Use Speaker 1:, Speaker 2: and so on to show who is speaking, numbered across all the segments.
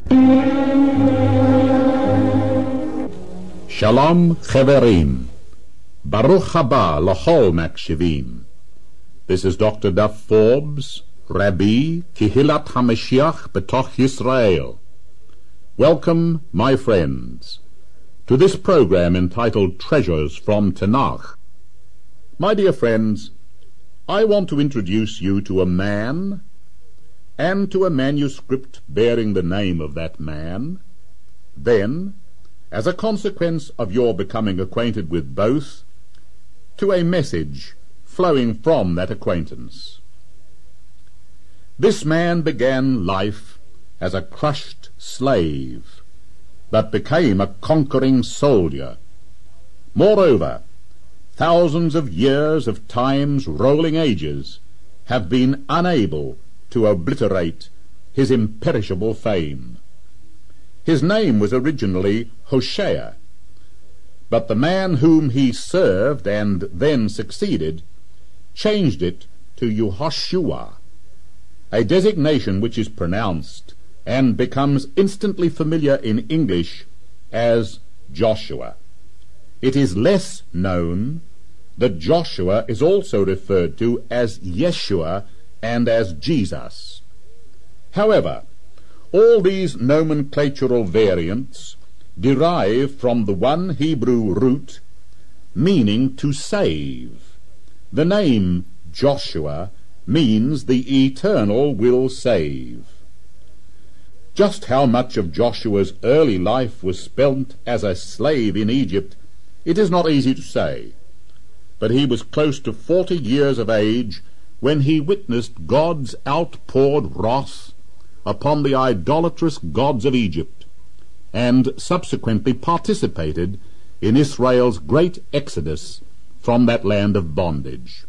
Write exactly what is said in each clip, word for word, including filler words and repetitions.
Speaker 1: Shalom Cheverim. Baruch haba l'chol makshivim. This is Doctor Duff Forbes, Rabbi Kihilat HaMashiach B'toch Yisrael. Welcome, my friends, to this program entitled Treasures from Tanakh. My dear friends, I want to introduce you to a man and to a manuscript bearing the name of that man. Then, as a consequence of your becoming acquainted with both, to a message flowing from that acquaintance. This man began life as a crushed slave, but became a conquering soldier. Moreover, thousands of years of time's rolling ages have been unable to obliterate his imperishable fame. His name was originally Hosea, but the man whom he served and then succeeded changed it to Yehoshua, a designation which is pronounced and becomes instantly familiar in English as Joshua. It is less known that Joshua is also referred to as Yeshua and as Jesus. However, all these nomenclatural variants derive from the one Hebrew root meaning to save. The name Joshua means the Eternal will save. Just how much of Joshua's early life was spent as a slave in Egypt, it is not easy to say, but he was close to forty years of age when he witnessed God's outpoured wrath upon the idolatrous gods of Egypt, and subsequently participated in Israel's great exodus from that land of bondage.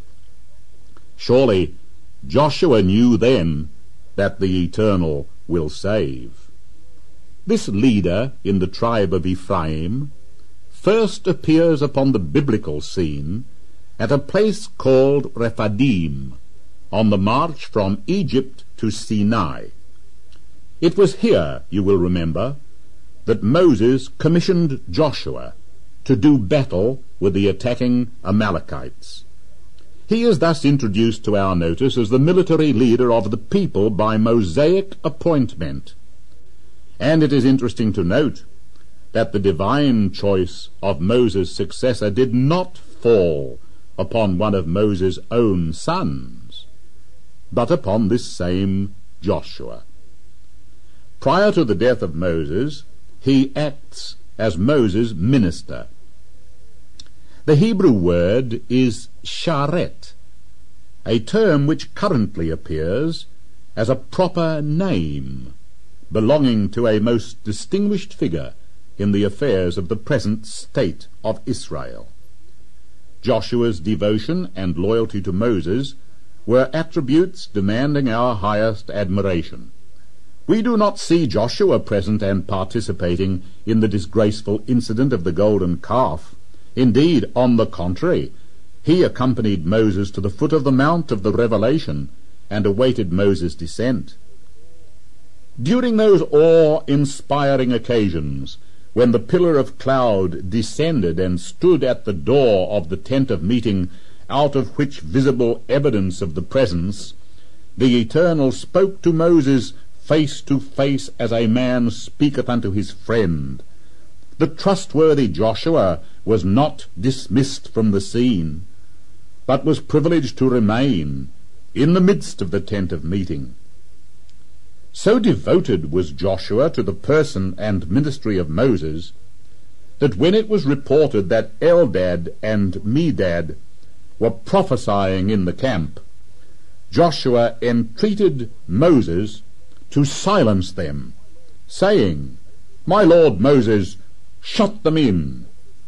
Speaker 1: Surely Joshua knew then that the Eternal will save. This leader in the tribe of Ephraim first appears upon the biblical scene at a place called Rephidim, on the march from Egypt to Sinai. It was here, you will remember, that Moses commissioned Joshua to do battle with the attacking Amalekites. He is thus introduced to our notice as the military leader of the people by Mosaic appointment. And it is interesting to note that the divine choice of Moses' successor did not fall upon one of Moses' own sons, but upon this same Joshua. Prior to the death of Moses, he acts as Moses' minister. The Hebrew word is sharet, a term which currently appears as a proper name belonging to a most distinguished figure in the affairs of the present state of Israel. Joshua's devotion and loyalty to Moses were attributes demanding our highest admiration. We do not see Joshua present and participating in the disgraceful incident of the golden calf. Indeed, on the contrary, he accompanied Moses to the foot of the Mount of the Revelation and awaited Moses' descent. During those awe-inspiring occasions when the pillar of cloud descended and stood at the door of the tent of meeting, out of which visible evidence of the presence, the Eternal spoke to Moses face to face as a man speaketh unto his friend. The trustworthy Joshua was not dismissed from the scene, but was privileged to remain in the midst of the tent of meeting. So devoted was Joshua to the person and ministry of Moses, that when it was reported that Eldad and Medad were prophesying in the camp, Joshua entreated Moses to silence them, saying, "My lord Moses, shut them in."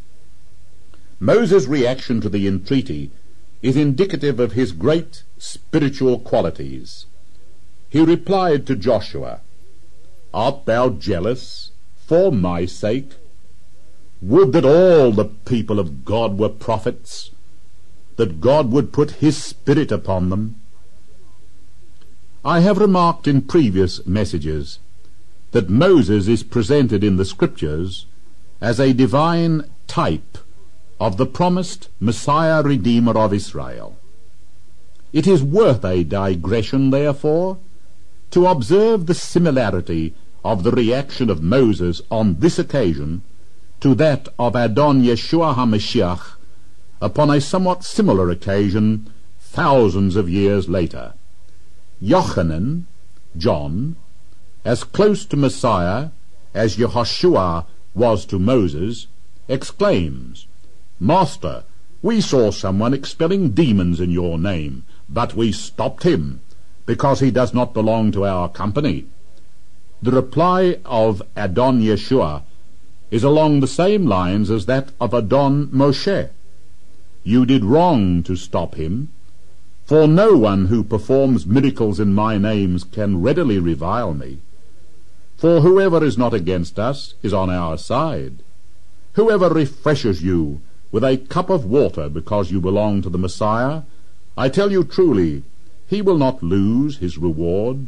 Speaker 1: Moses' reaction to the entreaty is indicative of his great spiritual qualities. He replied to Joshua, "Art thou jealous for my sake? Would that all the people of God were prophets, that God would put his Spirit upon them." I have remarked in previous messages that Moses is presented in the Scriptures as a divine type of the promised Messiah Redeemer of Israel. It is worth a digression, therefore, to observe the similarity of the reaction of Moses on this occasion to that of Adon Yeshua HaMashiach upon a somewhat similar occasion thousands of years later. Yochanan, John, as close to Messiah as Yehoshua was to Moses, exclaims, "Master, we saw someone expelling demons in your name, but we stopped him, because he does not belong to our company." The reply of Adon Yeshua is along the same lines as that of Adon Moshe. "You did wrong to stop him, for no one who performs miracles in my name can readily revile me. For whoever is not against us is on our side. Whoever refreshes you with a cup of water because you belong to the Messiah, I tell you truly, he will not lose his reward."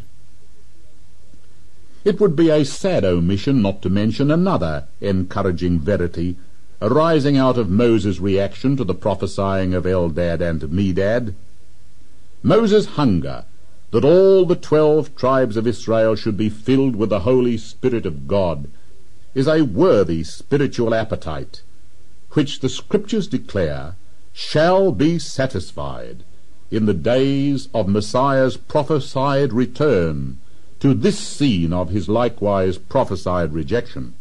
Speaker 1: It would be a sad omission not to mention another encouraging verity arising out of Moses' reaction to the prophesying of Eldad and Medad. Moses' hunger that all the twelve tribes of Israel should be filled with the Holy Spirit of God is a worthy spiritual appetite, which the Scriptures declare shall be satisfied in the days of Messiah's prophesied return to this scene of his likewise prophesied rejection.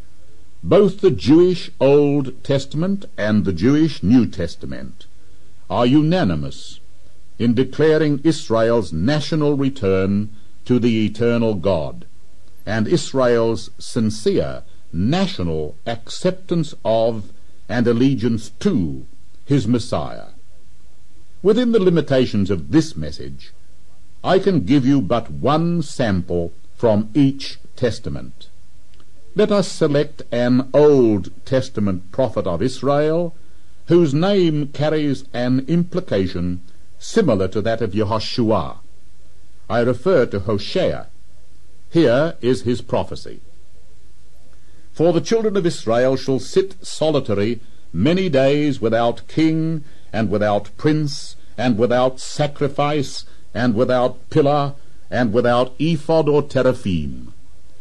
Speaker 1: Both the Jewish Old Testament and the Jewish New Testament are unanimous in declaring Israel's national return to the eternal God, and Israel's sincere national acceptance of and allegiance to his Messiah. Within the limitations of this message, I can give you but one sample from each testament. Let us select an Old Testament prophet of Israel whose name carries an implication similar to that of Yehoshua. I refer to Hosea. Here is his prophecy. "For the children of Israel shall sit solitary many days without king, and without prince, and without sacrifice, and without pillar, and without ephod or teraphim."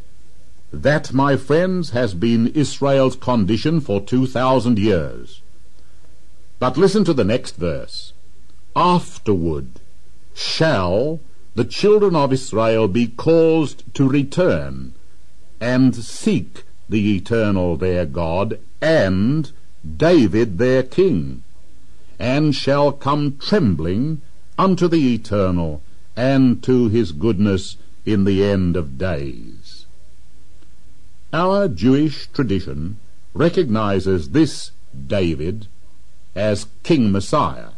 Speaker 1: That, my friends, has been Israel's condition for two thousand years. But listen to the next verse. "Afterward shall the children of Israel be caused to return, and seek the eternal their God, and David their king, and shall come trembling unto the eternal, and to his goodness in the end of days." Our Jewish tradition recognizes this David as King Messiah.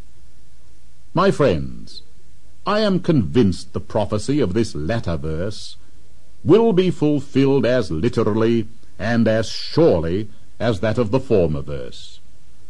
Speaker 1: My friends, I am convinced the prophecy of this latter verse will be fulfilled as literally and as surely as that of the former verse.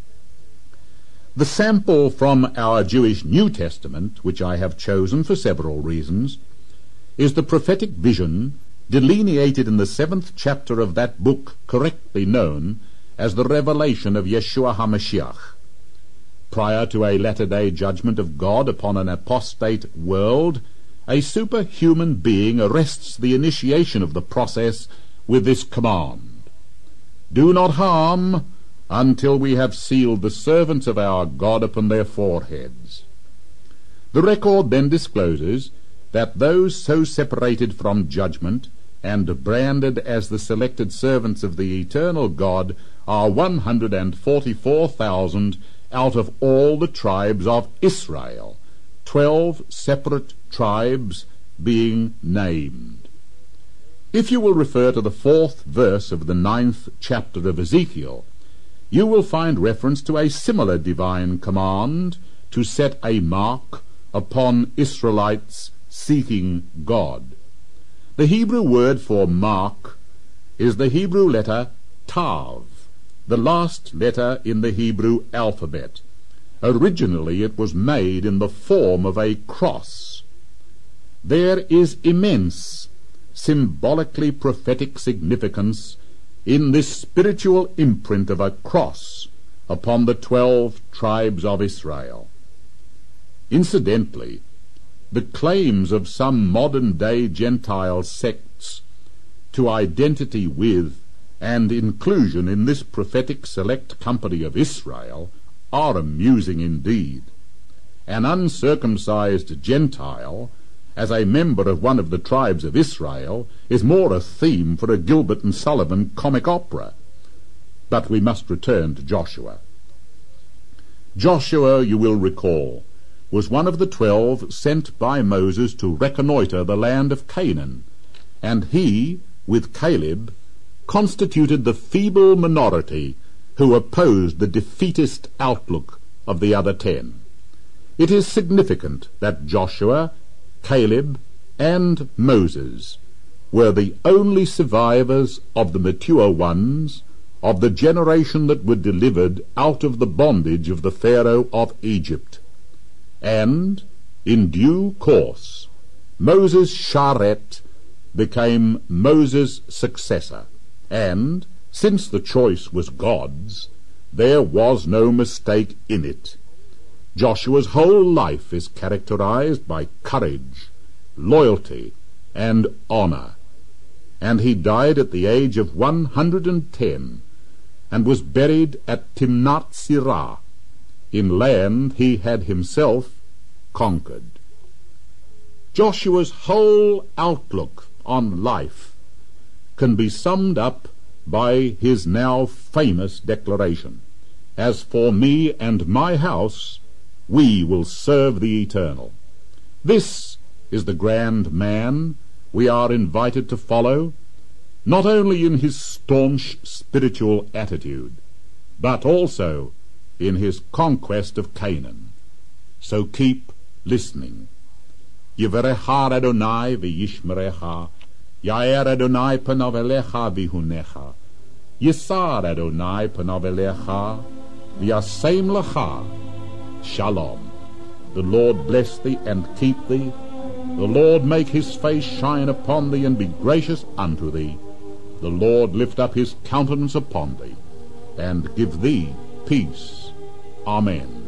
Speaker 1: The sample from our Jewish New Testament, which I have chosen for several reasons, is the prophetic vision delineated in the seventh chapter of that book correctly known as the Revelation of Yeshua HaMashiach. Prior to a latter-day judgment of God upon an apostate world, a superhuman being arrests the initiation of the process with this command: "Do not harm until we have sealed the servants of our God upon their foreheads." The record then discloses that those so separated from judgment and branded as the selected servants of the eternal God are one hundred forty-four thousand out of all the tribes of Israel, twelve separate tribes being named. If you will refer to the fourth verse of the ninth chapter of Ezekiel, you will find reference to a similar divine command to set a mark upon Israelites seeking God. The Hebrew word for mark is the Hebrew letter Tav, the last letter in the Hebrew alphabet. Originally it was made in the form of a cross. There is immense symbolically prophetic significance in this spiritual imprint of a cross upon the twelve tribes of Israel. Incidentally, the claims of some modern-day Gentile sects to identity with and inclusion in this prophetic select company of Israel are amusing indeed. An uncircumcised Gentile, as a member of one of the tribes of Israel, is more a theme for a Gilbert and Sullivan comic opera. But we must return to Joshua. Joshua, you will recall, was one of the twelve sent by Moses to reconnoitre the land of Canaan, and he, with Caleb, constituted the feeble minority who opposed the defeatist outlook of the other ten. It is significant that Joshua, Caleb, and Moses were the only survivors of the mature ones of the generation that were delivered out of the bondage of the Pharaoh of Egypt. And, in due course, Moses Sharet became Moses' successor, and, since the choice was God's, there was no mistake in it. Joshua's whole life is characterized by courage, loyalty, and honor, and he died at the age of one hundred and ten, and was buried at Timnath Serah, in land he had himself conquered. Joshua's whole outlook on life can be summed up by his now famous declaration, "As for me and my house, we will serve the Eternal." This is the grand man we are invited to follow, not only in his staunch spiritual attitude, but also in his conquest of Canaan. So keep listening. Yivarecha Adonai v'yishmerecha, Yair Adonai panav elecha v'hunecha, Yisar Adonai panav elecha, v'yasem lecha shalom. The Lord bless thee and keep thee. The Lord make his face shine upon thee and be gracious unto thee. The Lord lift up his countenance upon thee and give thee peace. Amen.